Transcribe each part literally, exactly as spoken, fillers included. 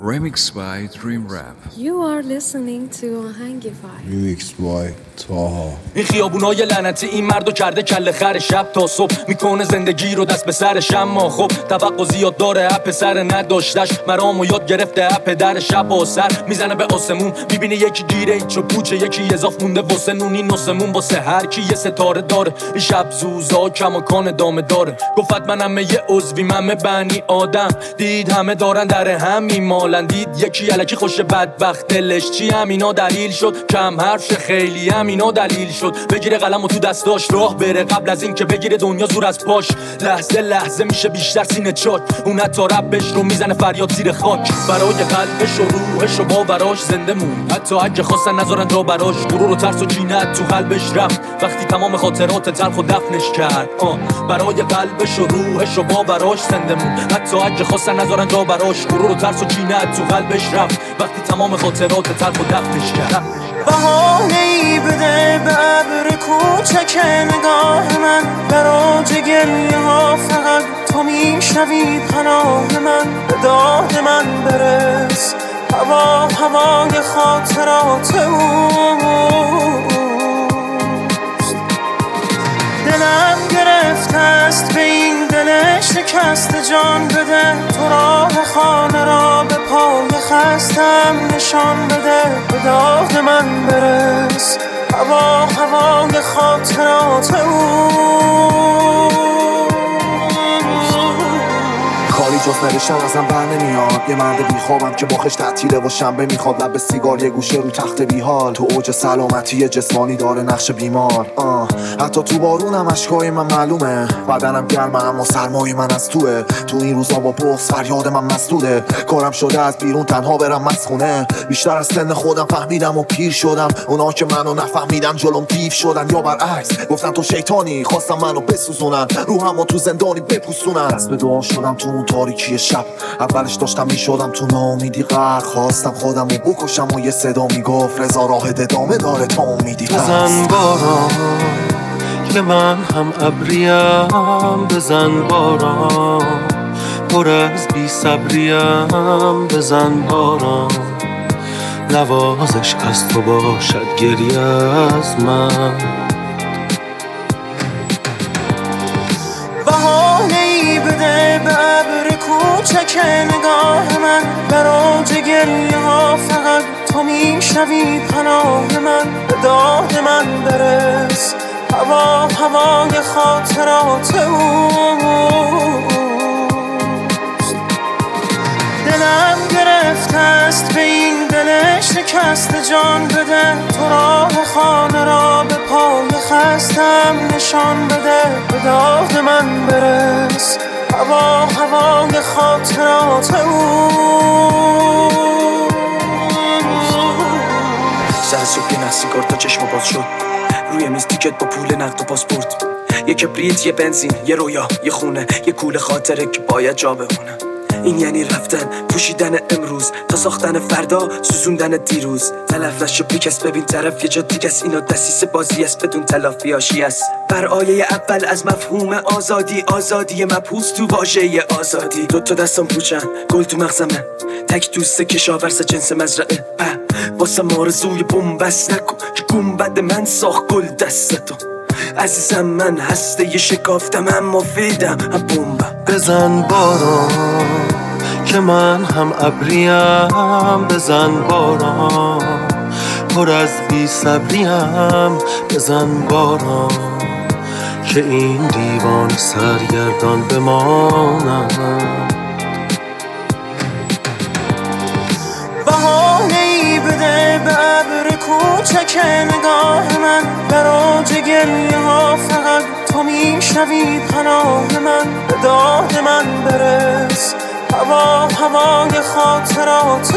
Remixed by Dream Rap. You are listening to آهنگفای. Remixed by تاها. این خیابونای لعنتی این مردو کرده کله خر شب تا صبح میکنه زندگی رو دست به سرش، اما خب توقع زیاد داره اپ سر نداشتش مرامو یاد گرفته اپ در شب و سر میزنه به آسمون میبینه یکی گیره ایچو پوچه یکی اضاف مونده واسه نونی نسمون واسه هر کی یه ستاره داره. این شب زوزا کماکان دامه داره گفت منم یه عضوی من بنی آدم دید همه دارن در همین مالن دید یکی الکی خوش بدبخت دلش چی همینا دلیل شد کم حرف خیلی همینا دلیل شد بگیره قلم و تو دستاش راه بره قبل از این که بگیره دنیا زور از پاش لحظه لحظه میشه بیشتر سینه چاک اون حتی ربش رو میزنه فریاد زیر خاک برای قلبش و روحش و باوراش زنده مون حتی اگه خواستن نذارن جا براش غرور و ترس و کینه تو قلبش رفت وقتی تمام خاطرات تلخ و دفنش کرد آه برای قلبش و روحش و باوراش زنده مون حتی اگه خواستن نذارن جا براش غرور و ترس و کینه تو قلبش رفت وقتی تمام خاطرات تلخ و دفنش کرد. بهانه‌ای بده به ابر کوچک نگاه من براج گریه ها فقط تو میشنوی پناه من به داد من برس هوا هوای خاطرات اوست دلم گرفته است به این دل شکست جان بده تو راه خانه را به پای خستم نشان بده به داد من برس هوا هوای خاطرات اوست کاری جز نوشتن ازم بر نمیاد یه مرد بیخوابم که مخش تعطیله و شنبه میخواد لب سیگار یه گوشه رو تخت بیحال تو اوج سلامتی جسمانی داره نقش بیمار آه. حتی تو بارونم اشکای من معلومه بدنم گرمه اما سرمای من از توه تو این روزا با بغض فریاد من مسدوده کارم شده از بیرون تنها برم مسخونه بیشتر از سن خودم فهمیدم و پیر شدم اونا که منو نفهمیدن جلوم دیو شدن یا برعکس گفتن تو شیطانی خواستم منو بسوزونن روحمو تو زندانی بپوسونن دست به دعا شدم تو اون تاریکی شب اولش داشتم میشدم تو ناامیدی غرق خواستم خودم رو بکشم و یه صدا میگفت رضا راه ادامه داره تا امیدی بزن باران که من هم ابریم بزن باران پر از بی صبریم بزن باران نوازش از تو باشد گریه از من بهانه‌ای بده به ابر کوچک نگاه من براج گریه ها فقط تو میشنوی پناه من به داد من برس هوا هوای خاطرات اوست دلم گرفته است به این دل شکست جان بده تو راه خانه را به پای خستم نشان بده به داد من برس هوا هوای خاطرات اوست سر صبح نه سیگار تا چشم باز شد روی میز تیکت با پول نقد و پاسپورت یه کبریت یه بنزین یه رویا یه خونه یه کوله خاطره که باید جا بمونه این یعنی رفتن پوشیدن امروز تا ساختن فردا سوزوندن دیروز تلف نشو بیکس ببین طرف یه جا دیگه است اینا دسیس بازی است بدون تلافی هاشی است بر آیه اول از مفهوم آزادی آزادی مبهوس تو واژه آزادی دو تا دستم پوچن گل تو مغزمه تک دوسته کشاورز جنس مزرعه واسه مارزوی بومبست نکن که گنبد من ساخت گل دستتو عزیزم من هسته یه شکافتم هم مفیدم هم بومبم بزن باران که من هم ابریم بزن باران پر از بی صبریم بزن باران که این دیوان سرگردان بمانم بهانه‌ای بده به ابر کوچک نگاه من براج گریه ها فقط تو میشنوی پناه من به داد من برس هوا هوای خاطرات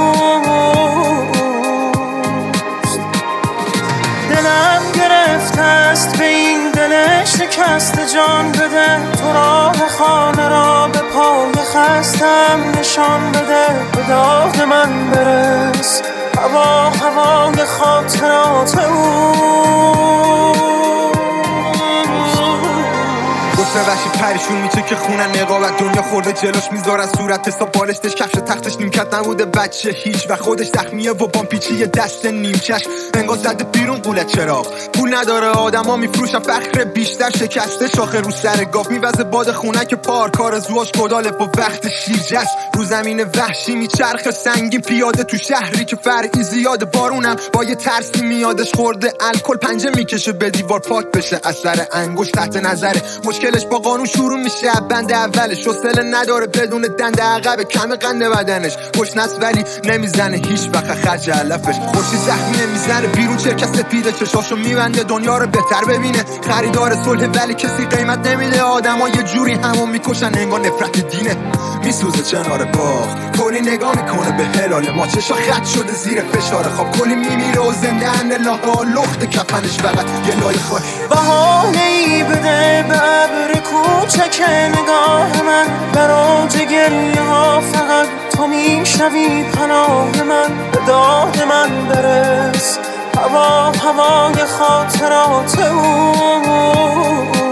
اوست دلم گرفته است به این دل شکست جان بده تو راه خانه را به پای خستم نشان بده به داد من برس هوا هوای خاطرات اوست مثل وحشی پریشون میشه که خونن نقابت دنیا خورده جلوش میذارن صورت حساب بالشتش کفش تختش نیمکت نبوده بچه هیچ و خودش زخمیه و بامپیچی یه دست نیمچش انگار زده بیرون قولت چراغ پول نداره آدما میفروشن فخر بیشتر شکسته شاخه رو سر گاف میوزه باد خونه که پارک آرزوهاش کداله با وقت شیرجش رو زمین وحشی میچرخه سنگین پیاده تو شهری که فرعی زیاده بارونم با یه ترسی میادش خورده الکل پنجه میکشه به دیوار پاک بشه اثر انگشت تحت نظره مشکلش با قانون شروع میشه بند اولش حوصله نداره بدون دنده عقب کم قنده بدنش گشنس ولی نمیزنه هیچ وقت خجالتش خوشی زخمی نمیزنه بیرون چرکه سپیده چشاشو میبنده دنیا رو بهتر ببینه خریدار صلح ولی کسی قیمت نمیده آدما یه جوری همون میکشن انگار نفرت دینه میسوزه کنار باغ کلی نگاه میکنه به هلال ما چشا خط شده زیر فشار خواب کلی میمیره و زنده ان لاها لخت کفنش فقط یه لای خواه بهانه ای بده به ابر کوچک نگاه من براج گریه ها فقط تو میشنوی پناه من به داد من برس هوا هوای خاطرات اوست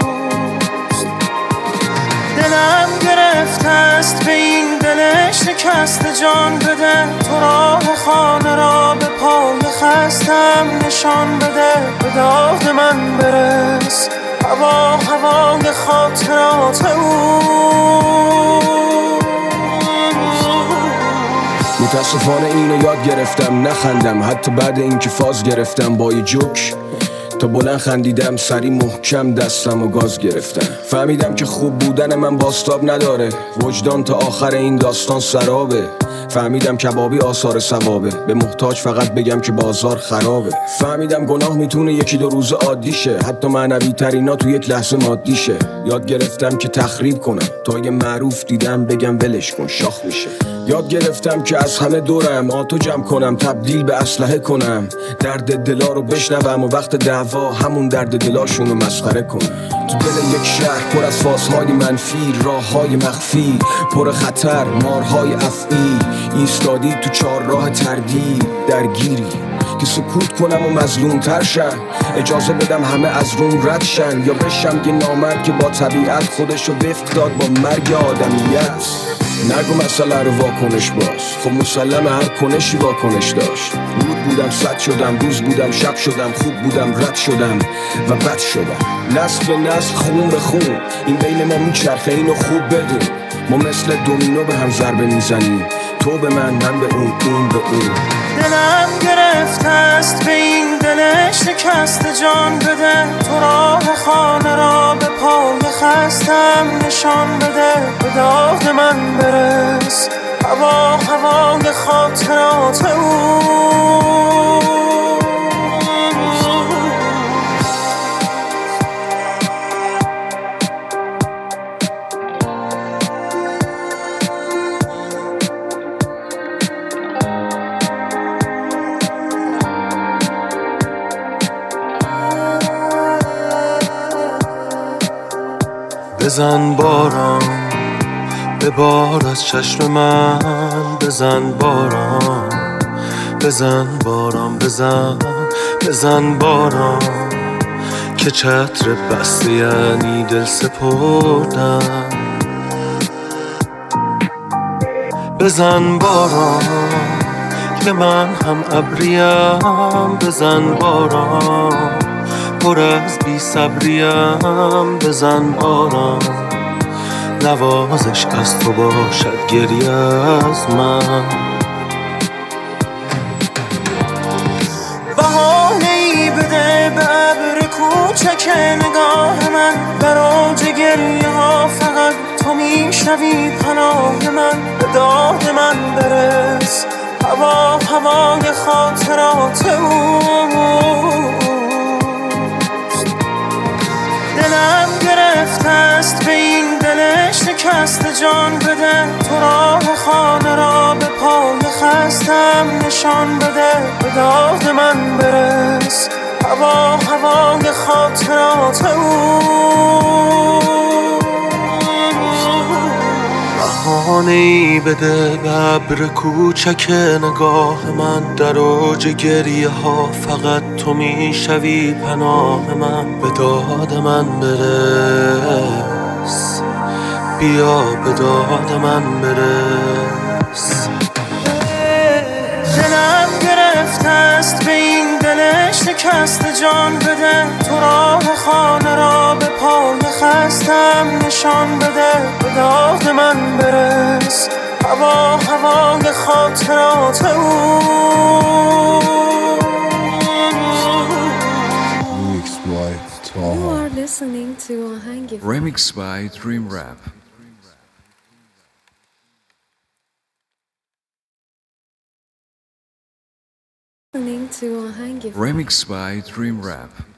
دلم گرفته است به این دل شکست جان بده تو راه خانه را به پای خستم نشان بده به داد من برس هوا هوای خاطرات اوست متاسفانه اینو یاد گرفتم نخندم حتی بعد اینکه فاز گرفتم با یه جوک تا بلند خندیدم سری محکم دستم و گاز گرفتم فهمیدم که خوب بودن من باستاب نداره وجدان تا آخر این داستان سرابه فهمیدم کبابی آثار ثوابه به محتاج فقط بگم که بازار خرابه فهمیدم گناه میتونه یکی دو روز عادی شه حتی معنوی ترینا تو یک لحظه مادی شه یاد گرفتم که تخریب کنم تا یه معروف دیدم بگم ولش کن شاخ میشه یاد گرفتم که از همه دورم آتو جمع کنم تبدیل به اسلحه کنم درد دلا رو بشنوم و وقت دعوا همون درد دلاشون رو مسخره کنم تو دل یک شهر پر از فازهای منفی راههای مخفی پر خطر مارهای افعی ایستادی تو چهار راه تردید درگیری که سکوت کنم و مظلوم تر شم اجازه بدم همه از روم رد شن یا بشم یه نامرد که با طبیعت خودشو وفق داد با مرگ آدمیت نگو مسئله رو واکنش باز خب مسلم هر کنشی واکنش داشت رود بودم صد شدم روز بودم شب شدم خوب بودم رد شدم و بد شدم نسل به نسل خون به خون این بین ما میچرخه اینو خوب بدون ما مثل دومینو به هم ضربه میزنیم تو به من من به اون اون به اون دلم گرفته است به این دل شکست جان بده تو راه خانه را به پای خستم نشان بده به داد من برس هوا هوای خاطرات اوست بزن باران به بار از چشم من بزن باران بزن باران بزن بزن باران که چتر بسته یعنی دل سپردن بزن باران که من هم ابریم بزن باران پر از بی صبریم بزن باران نوازش از تو باشد گریه از من بهانه ای بده به ابر کوچک نگاه من براج گریه ها فقط تو میشنوی پناه من به داد من برس هوا هوای خاطرات اوست دلم گرفته است به این دل شکست جان بده تو راه خانه را به پای خستم نشان بده به داد من برس هوا هوای خاطرات اوست بهانه خانه ای بده به ابر کوچک نگاه من. در اوج گریه ها فقط تو میشوی پناه من. به داد من برس، بیا به داد من برس. دلم گرفته است به این دل شکسته، جان بده تو راه خانه را به پای خستم نشان بده. به داد من برس، هوا هوای خاطرات او. Mixed by You Taha. are listening to Ahangify. Remix by Dream Rap. Listening to Ahangify. Remix by Dream Rap.